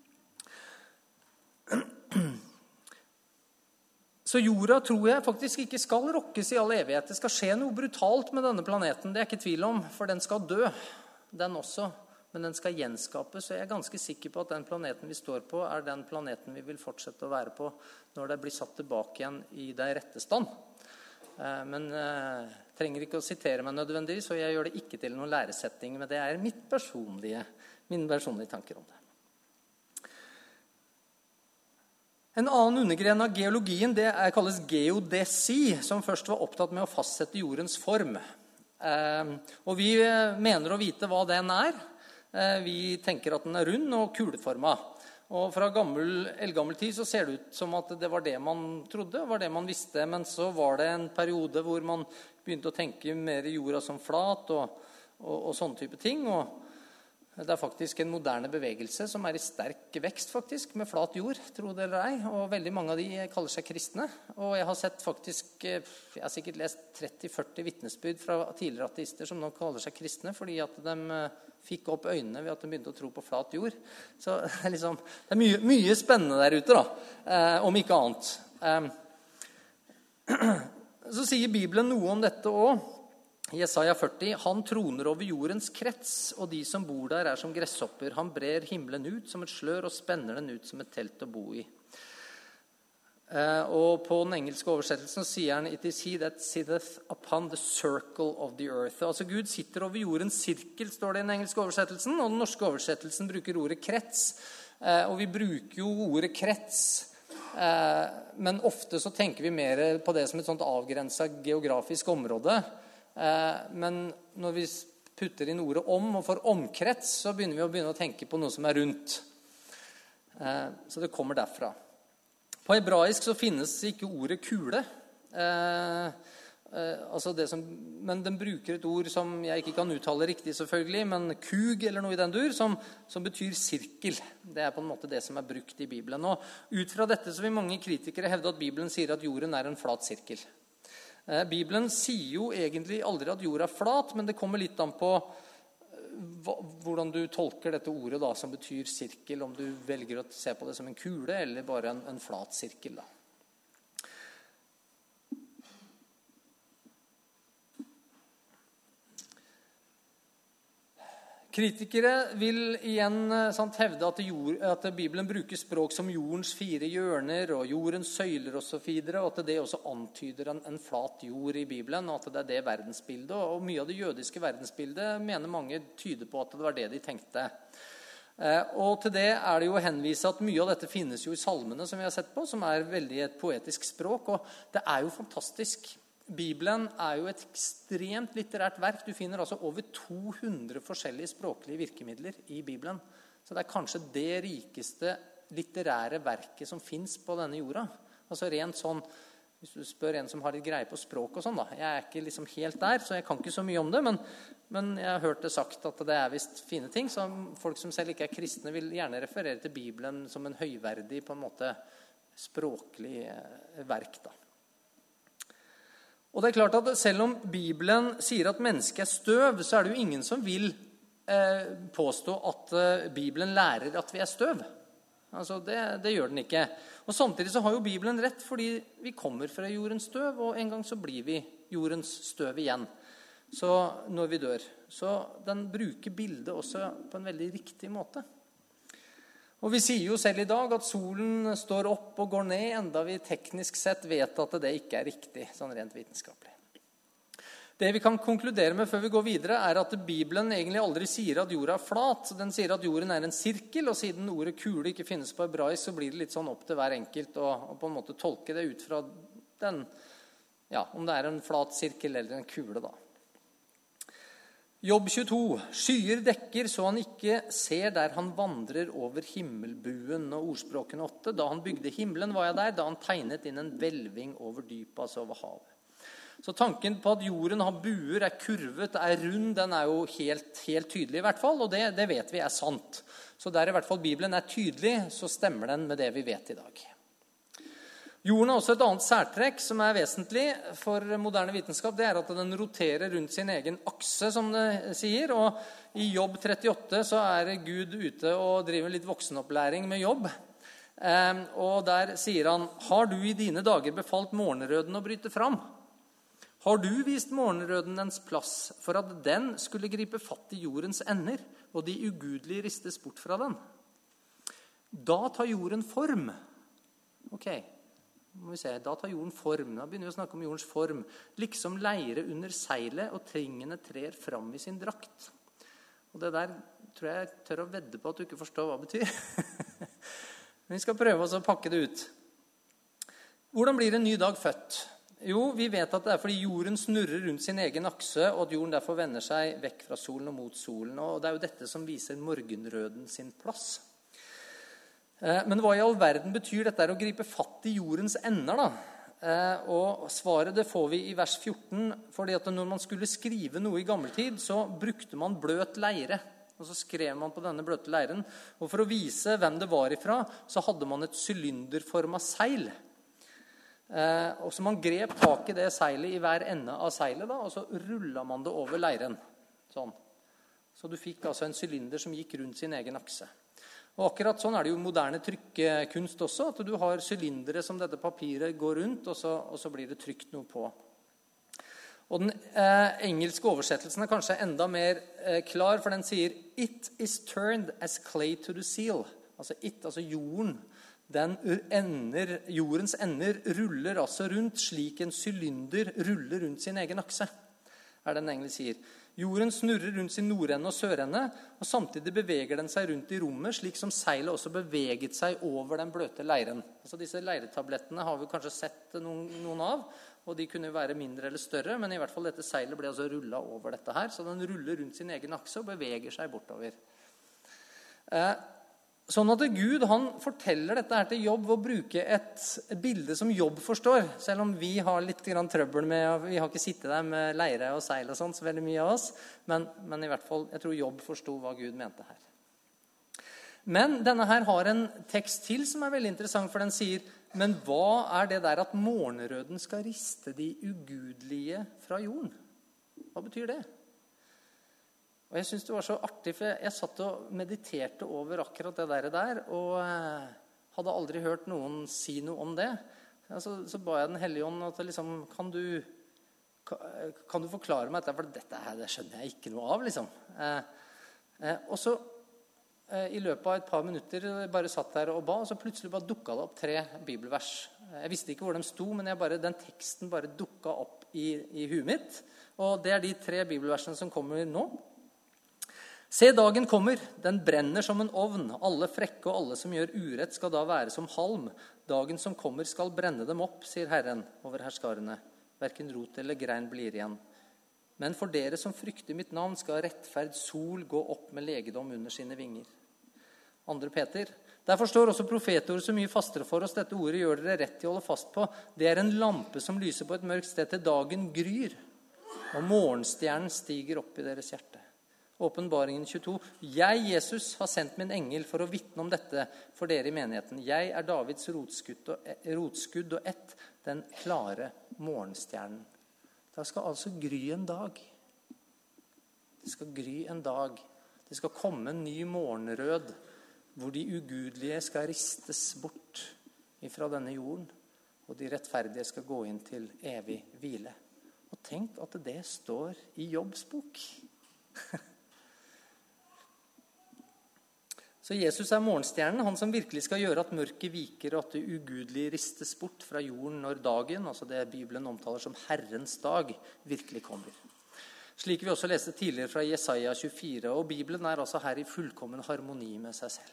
Så jorda tror jeg faktisk ikke skal rokkes i all evighet. Det skal skje noe brutalt med denne planeten. Det er ikke tvil om, for den skal dø. Den også. Men den skal gjenskapes, så jeg er ganske sikker på at den planeten vi står på, er den planeten vi vil fortsette å være på når det blir satt tilbake igjen i det rette stand. Men trenger ikke å sitere meg nødvendig, så jeg gjør det ikke til noen læresetting, men det er mine personlige tanker om det. En annen undergren av geologien, det kalles geodesi, som først var opptatt med å fastsette jordens form. Og vi mener å vite hva den er. Vi tenker at den er rund og kuleformet. Og fra eldgammel tid så ser det ut som at det var det man trodde, var det man visste. Men så var det en periode hvor man begynte å tenke mer i jorda som flat og sånne type ting. Og det er faktisk en moderne bevegelse som er i sterk vekst faktisk, med flat jord, tro det eller ei. Og veldig mange av de kaller seg kristne. Og jeg har sett faktisk, jeg har sikkert lest 30-40 vitnesbyrd fra tidligere ateister som nå kaller seg kristne, fordi at de fikk opp øynene ved at de begynte å tro på flat jord. Så det er mye spennende der ute da, om ikke annet. Så sier Bibelen noe om dette også. I Jesaja 40, han troner over jordens krets, og de som bor der er som gresshopper. Han brer himmelen ut som et slør og spenner den ut som et telt å bo i. Og på den engelske oversettelsen sier han «It is he that sitteth upon the circle of the earth». Altså Gud sitter over jordens sirkel, står det i den engelske oversettelsen, og den norske oversettelsen bruker ordet krets. Og vi bruker jo ordet krets, men ofte så tenker vi mer på det som et sånt avgrenset geografisk område. Men når vi putter inn ordet om og får omkrets, så begynner vi å tenke på noe som er rundt. Så det kommer derfra. På hebraisk så finnes ikke ordet kule. Men den bruker et ord som jeg ikke kan uttale riktig selvfølgelig, men kug eller noe i den dur, som betyr sirkel. Det er på en måte det som er brukt i Bibelen. Og ut fra dette så vil mange kritikere hevde at Bibelen sier at jorden er en flat sirkel. Bibelen sier jo egentlig aldri at jorda er flat, men det kommer litt an på hvordan du tolker dette ordet da, som betyr sirkel, om du velger å se på det som en kule eller bare en flat sirkel da. Kritikere vil igjen hevde at Bibelen bruker språk som jordens 4 hjørner og jordens søyler og så videre, og at det også antyder en flat jord i Bibelen, og at det er det verdensbildet. Og mye av det jødiske verdensbildet mener mange tyder på at det var det de tenkte. Og til det er det jo å henvise at mye av dette finnes jo i salmene som vi har sett på, som er veldig et poetisk språk, og det er jo fantastisk. Bibelen er jo et ekstremt litterært verk. Du finner altså over 200 forskjellige språklige virkemidler i Bibelen. Så det er kanskje det rikeste litterære verket som finnes på denne jorda. Altså rent sånn, hvis du spør en som har litt greie på språk og sånn da. Jeg er ikke liksom helt der, så jeg kan ikke så mye om det, men jeg har hørt det sagt at det er vist fine ting. Så folk som selv ikke er kristne vil gjerne referere til Bibelen som en høyverdig, på en måte, språklig verk da. Og det er klart at selv om Bibelen sier at mennesket er støv, så er det jo ingen som vil påstå at Bibelen lærer at vi er støv. Altså det gjør den ikke. Og samtidig så har jo Bibelen rett, fordi vi kommer fra jordens støv, og en gang så blir vi jordens støv igjen. Så når vi dør. Så den bruker bildet også på en veldig riktig måte. Og vi sier jo selv i dag at solen står opp og går ned, enda vi teknisk sett vet at det ikke er riktig, sånn rent vitenskapelig. Det vi kan konkludere med før vi går videre, at Bibelen egentlig aldri sier at jorda er flat. Den sier at jorden er en sirkel, og siden ordet kule ikke finnes på hebraisk, så blir det litt sånn opp til hver enkelt å på en måte tolke det ut fra den, om det er en flat sirkel eller en kule da. Jobb 22. Skyer dekker så han ikke ser der han vandrer over himmelbuen. Og ordspråkene 8. Da han bygde himmelen var jeg der, da han tegnet inn en hvelving over dypet, altså over havet. Så tanken på at jorden har buer, er kurvet, er rund, den er jo helt tydelig i hvert fall, og det vet vi er sant. Så der i hvert fall Bibelen er tydelig, så stemmer den med det vi vet i dag. Jorden har også et annet særtrekk som er vesentlig for moderne vitenskap. Det er at den roterer rundt sin egen akse, som det sier. Og i Jobb 38 så er Gud ute og driver litt voksenopplæring med Jobb. Og der sier han, har du i dine dager befalt morgenrøden å bryte fram? Har du vist morgenrøden dens plass for at den skulle gripe fatt i jordens ender, og de ugudelige ristes bort fra den? Da tar jorden form. Ok, må vi se. Da tar jorden form. Da begynner vi å snakke om jordens form. Liksom leire under seilet, og tringene trer fram i sin drakt. Og det der tror jeg tør å vedde på at du ikke forstår hva det betyr. Men vi skal prøve oss å pakke det ut. Hvordan blir en ny dag født? Jo, vi vet at det er fordi jorden snurrer rundt sin egen akse, og at jorden derfor vender seg vekk fra solen og mot solen. Og det er jo dette som viser morgenrøden sin plass. Men hva i all verden betyr dette å gripe fatt i jordens ender da? Og svaret det får vi i vers 14, fordi at når man skulle skrive noe i gammeltid, så brukte man bløt leire. Og så skrev man på denne bløte leiren. Og for å vise hvem det var ifra, så hadde man et sylinderformet seil. Og så man grep tak i det seilet i hver ende av seilet da, og så rullet man det over leiren. Sånn. Så du fikk altså en sylinder som gikk rundt sin egen akse. Og akkurat sånn er det jo moderne trykkekunst også, at du har sylindere som dette papiret går rundt, og så blir det trykt noe på. Og den engelske oversettelsen er kanskje enda mer klar, for den sier «It is turned as clay to the seal». Altså jorden. Jordens ender ruller altså rundt slik en sylinder ruller rundt sin egen akse, er det den egentlig sier. Jorden snurrer rundt sin nordende og sørende, og samtidig beveger den seg rundt i rommet, slik som seilet også beveget seg over den bløte leiren. Altså disse leiretablettene har vi kanskje sett noen av, og de kunne være mindre eller større, men i hvert fall dette seilet ble altså rullet over dette her, så den ruller rundt sin egen akse og beveger seg bortover. Sånn at Gud, han forteller dette her til Jobb ved å bruke et bilde som Jobb forstår, selv om vi har litt trøbbel med, vi har ikke sittet der med leire og seil og sånt, så veldig mye av oss, men i hvert fall, jeg tror Jobb forstod hva Gud mente her. Men denne her har en tekst til som er veldig interessant, for den sier, men hva er det der at morgenrøden skal riste de ugudelige fra jorden? Hva betyr det? Og jeg synes det var så artig, for jeg satt og mediterte over akkurat det der, og hadde aldri hørt noen si noe om det. Så ba jeg den hellige ånd at liksom, kan du forklare meg dette, for dette her, det skjønner jeg ikke noe av, liksom. Og så i løpet av et par minutter bare satt der og ba, og så plutselig bare dukket det opp 3 bibelvers. Jeg visste ikke hvor de sto, men den teksten bare dukket opp i huet mitt, og det er de 3 bibelversene som kommer nå. Se, dagen kommer, den brenner som en ovn. Alle frekke og alle som gjør urett skal da være som halm. Dagen som kommer skal brenne dem opp, sier Herren over herskarene. Hverken rot eller grein blir igjen. Men for dere som frykter mitt navn skal rettferd sol gå opp med legedom under sine vinger. 2. Peter. Derfor står også profetord så mye fastere for oss. Dette ordet gjør dere rett til å holde fast på. Det er en lampe som lyser på et mørkt sted til dagen gryr, og morgenstjernen stiger opp i deres hjerte. Åpenbaringen 22. Jeg, Jesus, har sendt min engel for å vitne om dette for dere i menigheten. Jeg er Davids rotskudd og ett, den klare morgenstjernen. Det skal altså gry en dag. Det skal gry en dag. Det skal komme en ny morgenrød, hvor de ugudelige skal ristes bort ifra denne jorden, og de rettferdige skal gå inn til evig hvile. Og tenk at det står i Jobbs bok. Så Jesus morgenstjernen, han som virkelig skal gjøre at mørket viker og at det ugudelige ristes bort fra jorden når dagen, altså det Bibelen omtaler som Herrens dag, virkelig kommer. Slik vi også leste tidligere fra Jesaja 24, og Bibelen altså her i fullkommen harmoni med seg selv.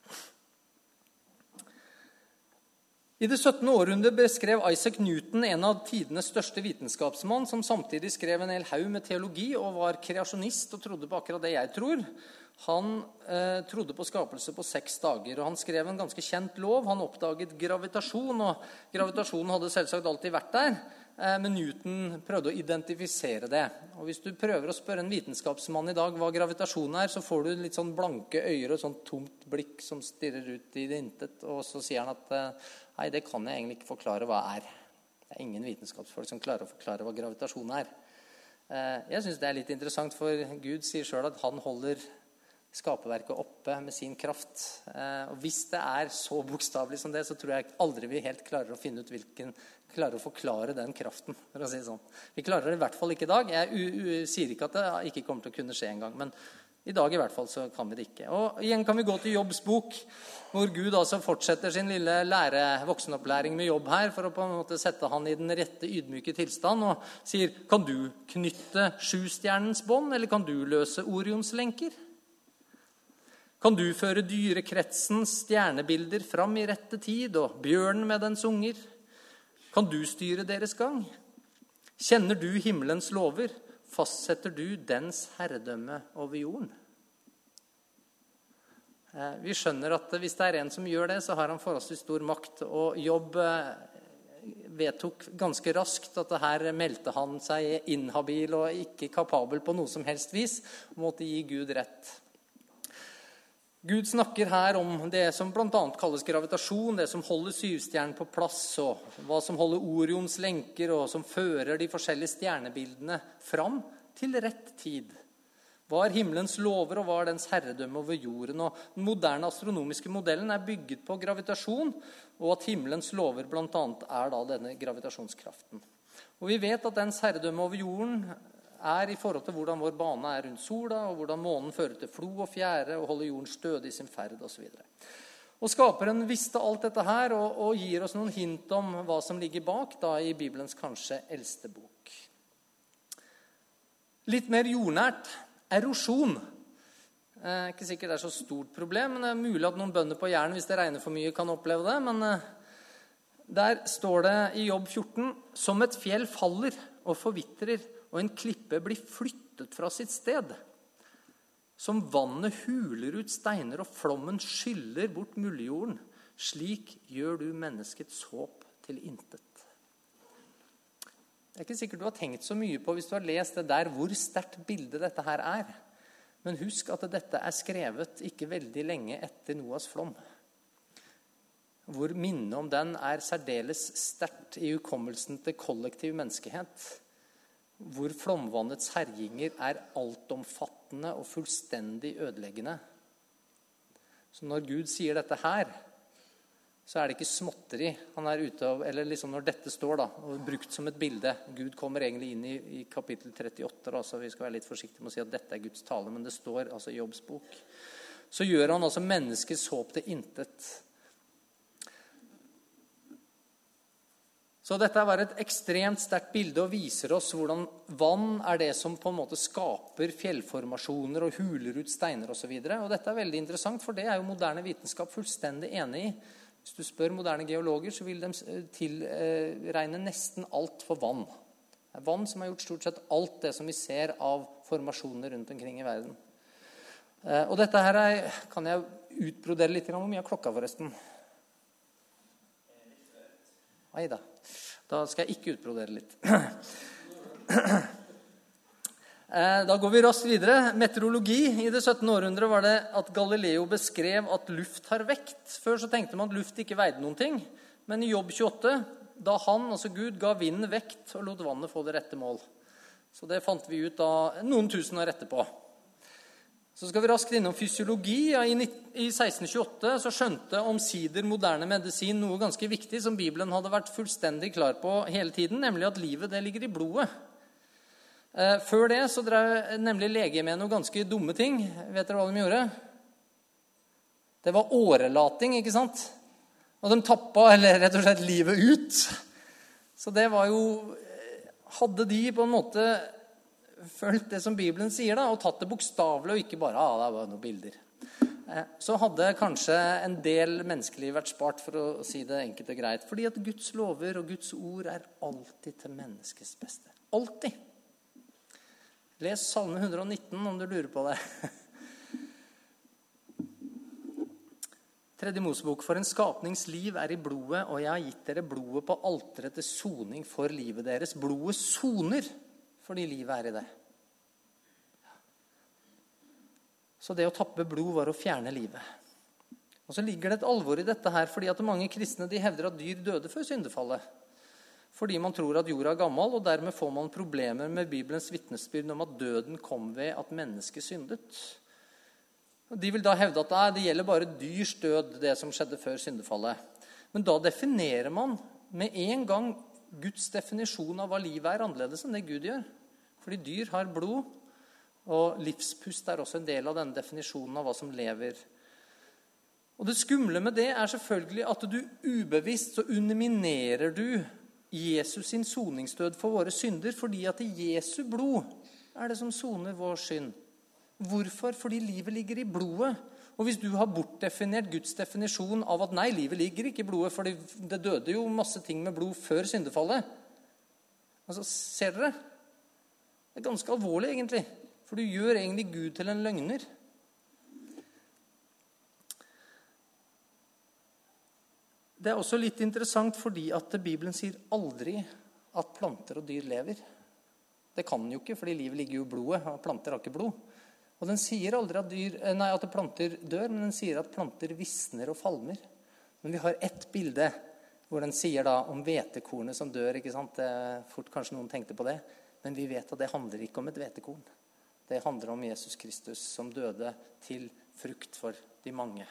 I det 17. århundre beskrev Isaac Newton, en av tidenes største vitenskapsmann, som samtidig skrev en hel haug med teologi og var kreasjonist og trodde på akkurat det jeg tror. Han trodde på skapelse på 6 dager, og han skrev en ganske kjent lov. Han oppdaget gravitasjon, og gravitasjonen hadde selvsagt alltid vært der, men Newton prøvde å identifisere det. Og hvis du prøver å spørre en vitenskapsmann i dag hva gravitasjon så får du litt sånn blanke øyre og sånn tomt blikk som stirrer ut i det intet, og så sier han at nei, det kan jeg egentlig ikke forklare hva Det ingen vitenskapsfolk som klarer å forklare hva gravitasjon Jeg synes det litt interessant, for Gud sier selv at han holder skaperverket oppe med sin kraft. Og hvis det så bokstavelig som det, så tror jeg aldri vi helt klarer å finne ut klarer å forklare den kraften, for å si det sånn. Vi klarer det i hvert fall ikke i dag. Jeg sier ikke at det ikke kommer til å kunne skje en gang, men i dag i hvert fall så kan vi det ikke. Og igjen kan vi gå til Jobbs bok, hvor Gud altså fortsetter sin lille voksenopplæring med Jobb her, for å på en måte sette han i den rette ydmyke tilstand, og sier, kan du knytte 7-stjernens bånd, eller kan du løse Orions lenker? Kan du føre dyrekretsens stjernebilder fram i rette tid, og bjørnen med dens unger? Kan du styre deres gang? Kjenner du himmelens lover? Fastsetter du dens herredømme over jorden? Vi skjønner at hvis det en som gjør det, så har han forholdsvis stor makt, og Jobb vedtok ganske raskt at det her meldte han seg inhabil og ikke kapabel på noe som helst vis, og måtte gi Gud rett. Gud snakker her om det som blant annet kalles gravitasjon, det som holder 7-stjernen på plass, og hva som holder Orions lenker, og som fører de forskjellige stjernebildene fram til rett tid. Hva himmelens lover, og hva dens herredømme over jorden? Og den moderne astronomiske modellen bygget på gravitasjon, og at himmelens lover blant annet da denne gravitasjonskraften. Og vi vet at dens herredømme over jorden i forhold til hvordan vår bane rundt sola, og hvordan månen fører til flo og fjære, og holder jorden stødig i sin ferd, og så videre. Og skaperen visste alt dette her, og gir oss noen hint om hva som ligger bak da, i Bibelens kanskje eldste bok. Litt mer jordnært, erosjon. Ikke sikkert det så stort problem, men det mulig at noen bønder på Jæren, hvis det regner for mye, kan oppleve det. Men der står det i Jobb 14, som et fjell faller og forvitrer, og en klippe blir flyttet fra sitt sted. Som vannet huler ut steiner, og flommen skyller bort muldjorden. Slik gjør du menneskets håp til intet. Det ikke sikkert du har tenkt så mye på, hvis du har lest det der, hvor sterkt bilde dette her Men husk at dette skrevet ikke veldig lenge etter Noas flom. Hvor minnet om den særdeles sterkt i hukommelsen til kollektiv menneskehet. Hvor flomvannets herjinger altomfattende og fullstendig ødeleggende. Så når Gud sier dette her, så det ikke småtteri. Han ute av, eller liksom når dette står da, og brukt som et bilde. Gud kommer egentlig inn i kapittel 38, da, så vi skal være litt forsiktige med å si at dette Guds tale, men det står altså i Jobbs bok. Så gjør han altså menneskets håp til intet. Så dette var et ekstremt sterkt bilde og viser oss hvordan vann det som på en måte skaper fjellformasjoner og huler ut steiner og så videre. Og dette veldig interessant, for det jo moderne vitenskap fullstendig enig i. Hvis du spør moderne geologer, så vil de tilregne nesten alt for vann. Det vann som har gjort stort sett alt det som vi ser av formasjoner rundt omkring i verden. Og dette her kan jeg utbrodere litt. Hvor mye klokka forresten? Neida. Da skal jeg ikke utbrodere litt. Da går vi raskt videre. Meteorologi. I det 17. århundre var det at Galileo beskrev at luft har vekt. Før så tenkte man at luft ikke veide noen ting. Men i Jobb 28, da han, altså Gud, ga vinden vekt og lot vannet få det rette mål. Så det fant vi ut da noen tusen år etterpå. Så skal vi raskt innom fysiologi. Ja, I 1628 så skjønte omsider moderne medisin noe ganske viktig som Bibelen hadde vært fullstendig klar på hele tiden, nemlig at livet det ligger i blodet. Før det så drev nemlig lege med noen ganske dumme ting. Vet dere hva de gjorde? Det var årelating, ikke sant? Og de tappet, eller rett og slett livet ut. Så det var jo, hadde de på en måte følt det som Bibelen sier da, og tatt det bokstavelig, og ikke bare, det var noen bilder. Så hadde kanskje en del menneskeliv vært spart, for å si det enkelt og greit. Fordi at Guds lover og Guds ord er alltid til menneskets beste. Alltid. Les Salme 119 om du lurer på det. 3. Mosebok, for en skapnings liv er i blodet, og jeg har gitt dere blodet på alteret til soning for livet deres. Blodet soner, fordi livet er i det. Så det å tappe blod var å fjerne livet. Og så ligger det et alvor i dette her, fordi at mange kristne de hevder at dyr døde før syndefallet. Fordi man tror at jorda er gammel, og dermed får man problemer med Bibelens vitnesbyrd om at døden kom ved at mennesket syndet. Og de vil da hevde at det gjelder bare dyrs død, det som skjedde før syndefallet. Men da definerer man med en gang Guds definisjon av hva livet er annerledes enn det Gud gjør. Fordi dyr har blod, og livspust er også en del av denne definisjonen av hva som lever. Og det skumle med det er selvfølgelig at du ubevisst så underminerer du Jesus sin soningsdød for våre synder, fordi at Jesu blod er det som soner vår synd. Hvorfor? Fordi livet ligger i blodet. Og hvis du har bortdefinert Guds definisjon av at nei, livet ligger ikke i blodet, for det døde jo masse ting med blod før syndefallet. Altså, ser dere? Det er ganske alvorlig egentlig. For du gjør egentlig Gud til en løgner. Det er også litt interessant fordi at Bibelen sier aldri at planter og dyr lever. Det kan den jo ikke, fordi livet ligger jo i blodet, og planter har ikke blod. Og den sier aldri at planter dør, men den sier at planter visner og falmer. Men vi har ett bilde hvor den sier da om hvetekornet som dør, ikke sant? Det er fort kanskje noen tenkte på det. Men vi vet at det handler ikke om et hvetekorn. Det handler om Jesus Kristus som døde til frukt for de mange.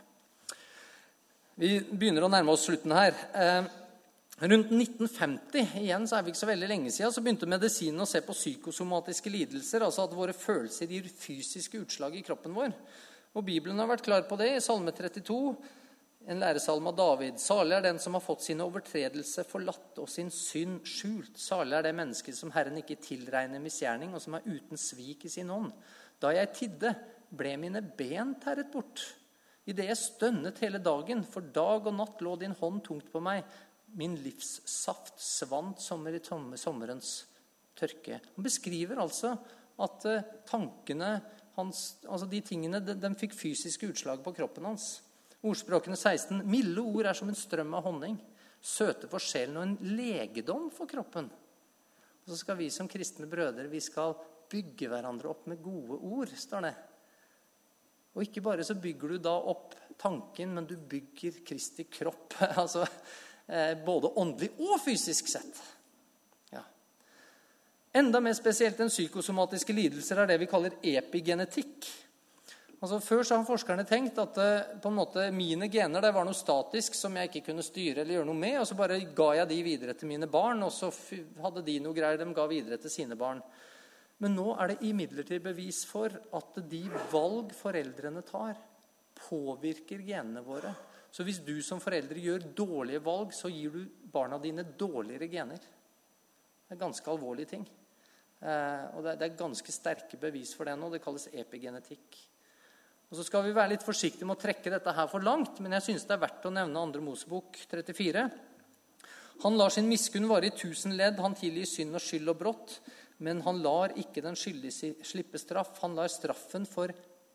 Vi begynner å nærme oss slutten her. Rundt 1950, igjen så er vi ikke så veldig lenge siden, så begynte medisinen å se på psykosomatiske lidelser, altså at våre følelser gir fysiske utslag i kroppen vår. Og Bibelen har vært klar på det i Salme 32, en læresalme av David. Salig er den som har fått sine overtredelser forlatt og sin synd skjult. Salig er det mennesket som Herren ikke tilregner misgjerning, og som er uten svik i sin ånd. Da jeg tidde, ble mine ben terret bort. I det jeg stønnet hele dagen, for dag og natt lå din hånd tungt på meg. Min livssaft svant sommer i sommerens tørke. Han beskriver altså at tankene hans, altså de tingene, de fikk fysiske utslag på kroppen hans. Ordspråkene 16. Milde ord er som en strøm av honning, søte for sjelen og en legedom for kroppen. Og så skal vi som kristne brødre, vi skal bygge hverandre opp med gode ord, står det. Og ikke bare så bygger du da opp tanken, men du bygger Kristi kropp, altså både åndelig og fysisk sett. Ja. Enda mer spesielt enn psykosomatiske lidelser er det vi kaller epigenetikk. Altså før så har forskerne tenkt at på en måte mine gener det var noe statisk som jeg ikke kunne styre eller gjøre noe med, og så bare ga jeg de videre til mine barn, og så hadde de noe greier de ga videre til sine barn. Men nå er det imidlertid bevis for at de valg foreldrene tar påvirker genene våre. Så hvis du som foreldre gjør dårlige valg, så gir du barna dine dårligere gener. Det er ganske alvorlige ting. Og det er ganske sterke bevis for det nå. Det kalles epigenetikk. Og så skal vi være litt forsiktige med å trekke dette her for langt, men jeg synes det er verdt å nevne 2. Mosebok 34. Han lar sin miskunn vare i 1000 ledd, han tilgir synd og skyld og brott, men han lar ikke den skyldige slippe straff. Han lar straffen for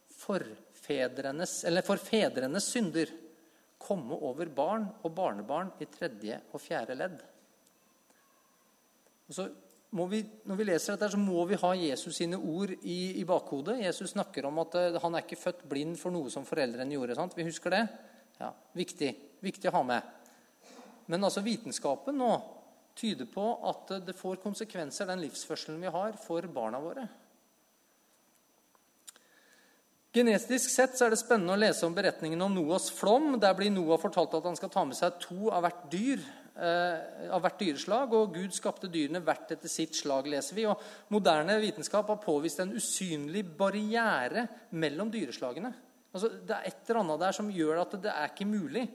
fedrenes synder komme over barn og barnebarn i 3. og 4. ledd. Og så når vi leser dette, så må vi ha Jesus sine ord i bakhodet. Jesus snakker om at han er ikke født blind for noe som foreldrene gjorde. Sant? Vi husker det? Ja, viktig å ha med. Men altså vitenskapen nå tyder på at det får konsekvenser, den livsførselen vi har, for barna våre. Genetisk sett så er det spennende å lese om beretningen om Noas flom. Der blir Noah fortalt at han skal ta med seg 2 av hvert dyreslag, og Gud skapte dyrene hvert etter sitt slag, leser vi. Og moderne vitenskap har påvist en usynlig barriere mellom dyreslagene. Altså, det et eller annet der som gjør at det ikke mulig.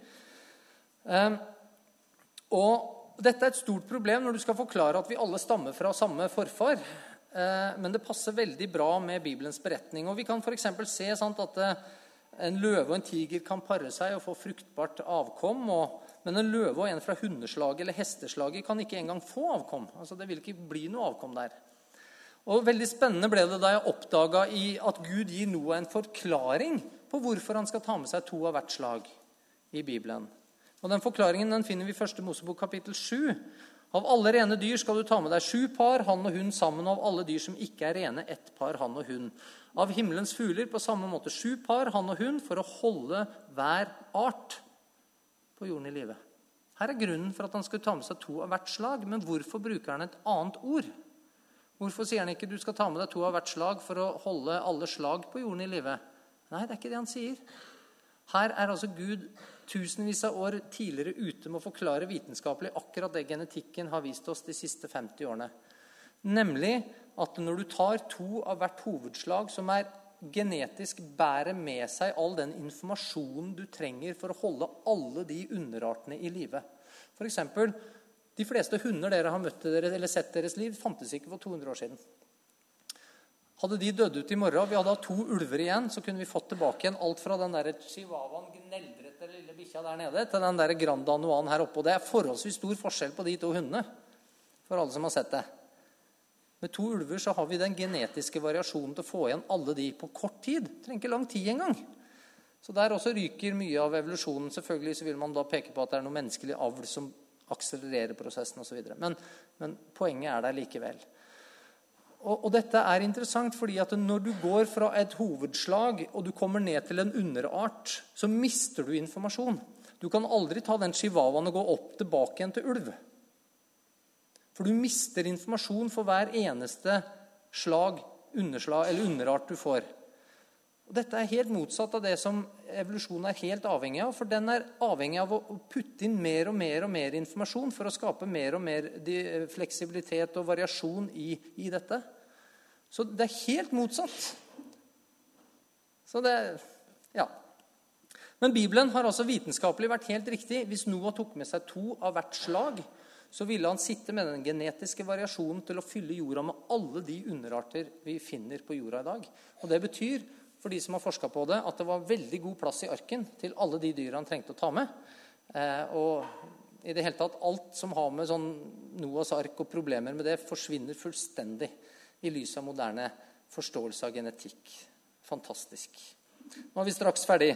Og dette et stort problem når du skal forklare at vi alle stammer fra samme forfar. Men det passer veldig bra med Bibelens beretning. Og vi kan for eksempel se at en løve og en tiger kan pare seg og få fruktbart avkom, men en løve og en fra hundeslaget eller hesteslaget kan ikke engang få avkom. Altså, det vil ikke bli noe avkom der. Og veldig spennende ble det da jeg oppdaget at Gud gir Noah en forklaring på hvorfor han skal ta med seg 2 av hvert slag i Bibelen. Og den forklaringen den finner vi i 1. Mosebok kapittel 7. Av alle rene dyr skal du ta med deg 7 par, han og hun sammen, og av alle dyr som ikke rene, 1 par, han og hun. Av himmelens fugler på samme måte 7 par, han og hun, for å holde hver art på jorden i livet. Her grunnen for at han skulle ta med seg 2 av hvert slag, men hvorfor bruker han et annet ord? Hvorfor sier han ikke du skal ta med deg 2 av hvert slag for å holde alle slag på jorden i livet? Nei, det ikke det han sier. Her altså Gud tusenvis av år tidligere ute med å forklare vitenskapelig akkurat det genetikken har vist oss de siste 50 årene. Nemlig at når du tar 2 av hvert hovedslag som genetisk bærer med seg all den informasjonen du trenger for å holde alle de underartene i live. For eksempel, de fleste hunder dere har møtt eller sett deres liv fantes ikke for 200 år siden. Hadde de dødd ut i morgen, vi hadde 2 ulver igjen, så kunne vi fått tilbake igjen alt fra den der chihuahuaen, gneldrete lille bikkja der nede, til den der Grand Danois her oppe. Og det forholdsvis stor forskjell på de 2 hundene, for alle som har sett det. Med 2 ulver så har vi den genetiske variasjonen til å få igjen alle de på kort tid. Det trenger ikke lang tid engang. Så der også ryker mye av evolusjonen. Selvfølgelig så vil man da peke på at det noe menneskelig avl som akselererer prosessen og så videre. Men poenget der likevel. Og dette interessant fordi at når du går fra et hovedslag og du kommer ned til en underart, så mister du informasjon. Du kan aldri ta den chihuahuaen og gå opp tilbake igjen til ulv. For du mister informasjon for hver eneste slag, underslag eller underart du får. Og dette helt motsatt av det som evolusjonen helt avhengig av, for den avhengig av å putte inn mer og mer og mer informasjon for å skape mer og mer fleksibilitet og variasjon i dette. Så det helt motsatt. Så ja. Men Bibelen har altså vitenskapelig vært helt riktig. Hvis Noah tok med seg 2 av hvert slag, så ville han sitte med den genetiske variasjonen til å fylle jorda med alle de underarter vi finner på jorda i dag. Og det betyr, for de som har forsket på det, at det var veldig god plass i arken til alle de dyr han trengte å ta med. Og i det hele tatt, alt som har med sånn Noahs ark og problemer med det, forsvinner fullstendig i lys av moderne forståelse av genetikk. Fantastisk. Nå vi straks ferdig.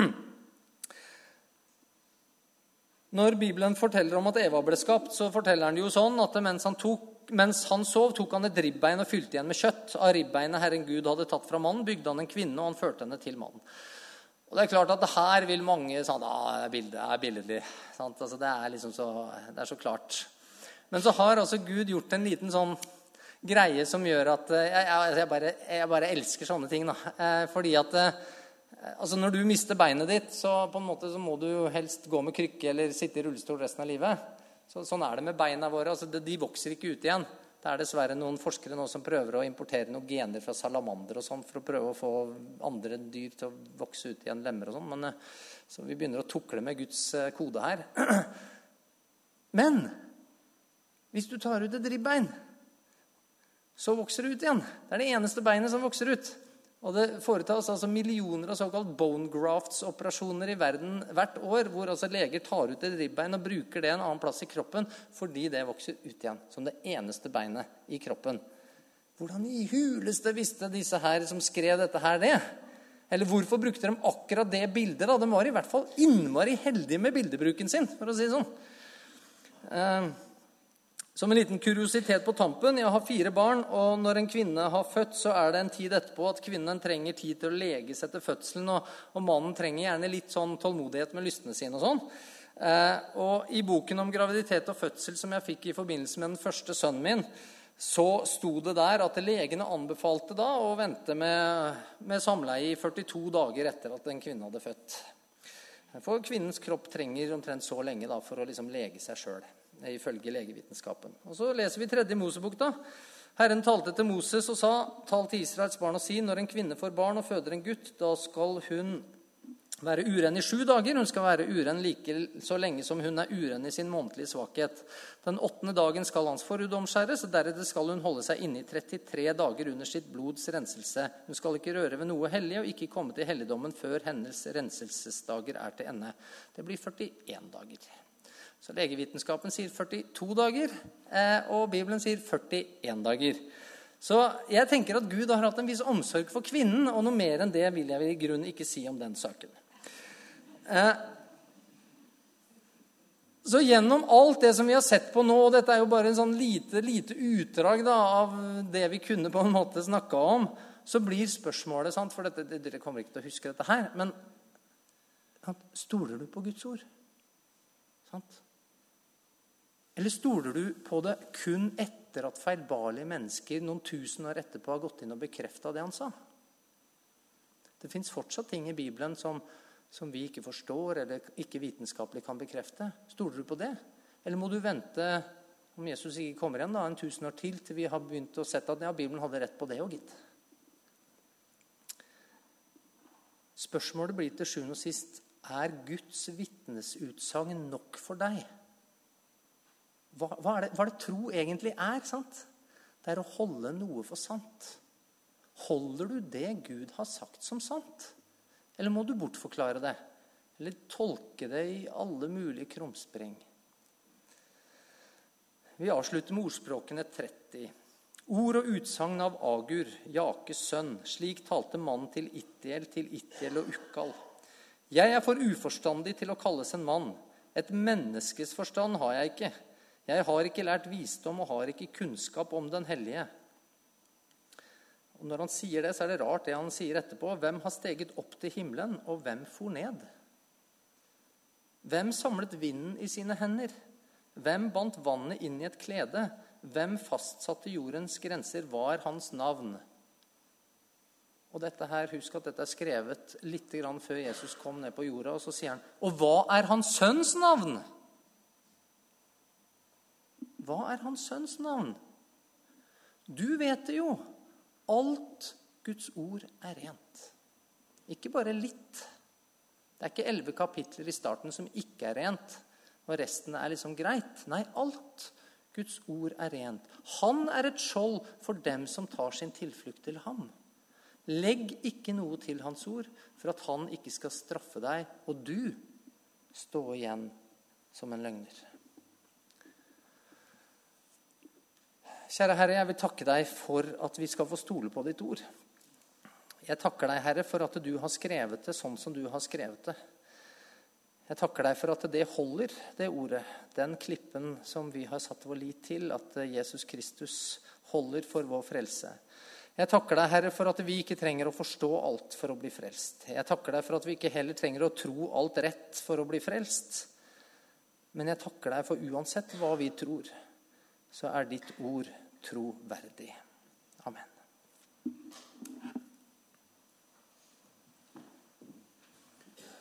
Når Bibelen forteller om at Eva ble skapt, så forteller han jo sånn at mens han sov, tok han et ribbein og fylte igjen med kjøtt. Av ribbeinet Herren Gud hadde tatt fra mannen, bygde han en kvinne, og han førte henne til mannen. Og det klart at det her vil mange sånn, bildet billedlig. Sant? Altså, det liksom det så klart. Men så har altså Gud gjort en liten sånn greie som gjør at jeg bare elsker sånne ting. Da. Fordi at altså når du mister beinet ditt, så på en måte så må du jo helst gå med krykke eller sitte i rullestol resten av livet. Sånn det med beina våre. Altså de vokser ikke ut igjen. Det dessverre noen forskere nå som prøver å importere noen gener fra salamander og sånn for å prøve å få andre dyr til å vokse ut igjen, lemmer og sånn. Men så vi begynner å tukle med Guds kode her. Men hvis du tar ut et ribbein, så vokser det ut igjen. Det det eneste beinet som vokser ut. Og det foretas altså millioner av såkalt bone grafts-operasjoner i verden hvert år, hvor altså leger tar ut et ribbein og bruker det en annen plass i kroppen, fordi det vokser ut igjen, som det eneste beinet i kroppen. Hvordan i huleste visste disse her som skrev dette her det? Eller hvorfor brukte de akkurat det bildet da? De var i hvert fall innmari heldige med bildebruken sin, for å si det sånn. Som en liten kuriositet på tampen, jeg har 4 barn, og når en kvinne har født, så det en tid etterpå at kvinnen trenger tid til å leges etter fødselen, og mannen trenger gjerne litt sånn tålmodighet med lystene sine og sånn. Og i boken om graviditet og fødsel som jeg fikk i forbindelse med den første sønnen min, så sto det der at legene anbefalte da å vente med samleie i 42 dager etter at en kvinne hadde født. For kvinnens kropp trenger omtrent så lenge da for å liksom lege seg selv, ifølge legevitenskapen. Og så leser vi 3. Mosebok da. Herren talte til Moses og sa, tal til Israels barn og si, når en kvinne får barn og føder en gutt, da skal hun være uren i 7 dager. Hun skal være uren like så lenge som hun er uren i sin månedlige svakhet. Den 8. dagen skal hans forhud omskjæres, og deretter skal hun holde seg inne i 33 dager under sitt blods renselse. Hun skal ikke røre ved noe hellig og ikke komme til helligdommen før hennes renselsesdager er til ende. Det blir 41 dager. Så legevitenskapen sier 42 dager, og Bibelen sier 41 dager. Så jeg tenker at Gud har hatt en viss omsorg for kvinnen, og noe mer enn det vil jeg i grunnen ikke si om den saken. Så gjennom alt det som vi har sett på nå, og dette er jo bare en sånn lite utdrag da, av det vi kunne på en måte snakke om, så blir spørsmålet, sant, for dere kommer ikke til å huske dette her, men stoler du på Guds ord? Sant? Eller stoler du på det kun etter at feilbarlige mennesker noen tusen år etterpå har gått inn og bekreftet det han sa? Det finnes fortsatt ting i Bibelen som vi ikke forstår eller ikke vitenskapelig kan bekrefte. Stoler du på det? Eller må du vente, om Jesus ikke kommer igjen da, 1000 år til vi har begynt å sette at ja, Bibelen hadde rett på det og gitt? Spørsmålet blir til sjuende og sist, er Guds vitnesutsagn nok for deg? Hva det tro egentlig er, sant? Det er å holde noe for sant. Holder du det Gud har sagt som sant? Eller må du bortforklare det? Eller tolke det i alle mulige krumspring? Vi avslutter med ordspråkene 30. Ord og utsagn av Agur, Jakes sønn. Slik talte mannen til Ittiel og Ukkal. Jeg er for uforstandig til å kalles en mann. Et menneskes forstand har jeg ikke. Jeg har ikke lært visdom og har ikke kunnskap om den hellige. Og når han sier det, så er det rart det han sier etterpå. Hvem har steget opp til himmelen, og hvem for ned? Hvem samlet vinden i sine hender? Hvem bandt vannet inn i et klede? Hvem fastsatte jordens grenser? Hva er hans navn? Og dette her, husk at dette er skrevet litt grann før Jesus kom ned på jorda, og så sier han, og hva er hans sønns navn? Hva er hans sønns navn? Du vet det jo. Alt Guds ord er rent. Ikke bare litt. Det er ikke 11 kapitler i starten som ikke er rent, og resten er liksom greit. Nei, alt Guds ord er rent. Han er et skjold for dem som tar sin tilflukt til ham. Legg ikke noe til hans ord, for at han ikke skal straffe deg, og du stå igjen som en løgner. Kjære Herre, jeg vil takke deg for at vi skal få stole på ditt ord. Jeg takker deg, Herre, for at du har skrevet det sånn som du har skrevet det. Jeg takker deg for at det holder, det ordet, den klippen som vi har satt vår lit til, at Jesus Kristus holder for vår frelse. Jeg takker deg, Herre, for at vi ikke trenger å forstå alt for å bli frelst. Jeg takker deg for at vi ikke heller trenger å tro alt rett for å bli frelst. Men jeg takker deg for uansett hva vi tror, så er ditt ord troverdig. Amen.